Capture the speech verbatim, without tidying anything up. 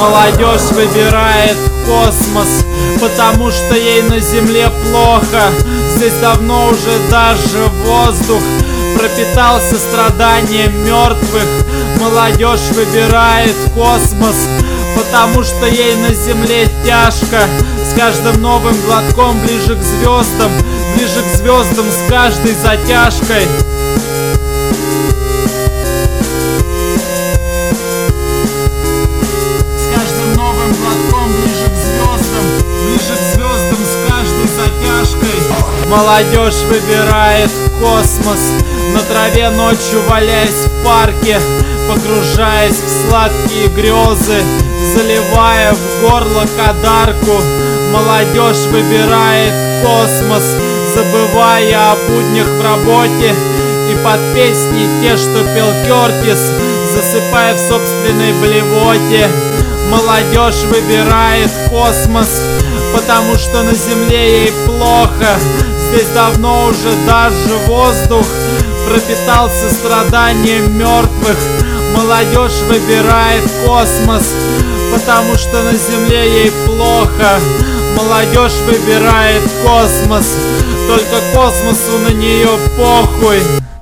Молодежь выбирает космос, потому что ей на земле плохо. Здесь давно уже даже воздух пропитался страданием мертвых. Молодежь выбирает космос, потому что ей на земле тяжко. С каждым новым глотком ближе к звездам, ближе к звездам с каждой затяжкой. С каждым новым глотком ближе к звездам, ближе к звездам с каждой затяжкой. Молодежь выбирает космос, на траве ночью валяясь в парке, погружаясь в сладкие грезы, заливая в горло кадарку. Молодежь выбирает космос, забывая о буднях в работе, и под песни те, что пел Кертис, засыпая в собственной блевоте. Молодежь выбирает космос, потому что на земле ей плохо. Здесь давно уже даже воздух пропитался страданием мертвых. Молодежь выбирает космос, потому что на земле ей плохо. Молодежь выбирает космос, только космосу на нее похуй.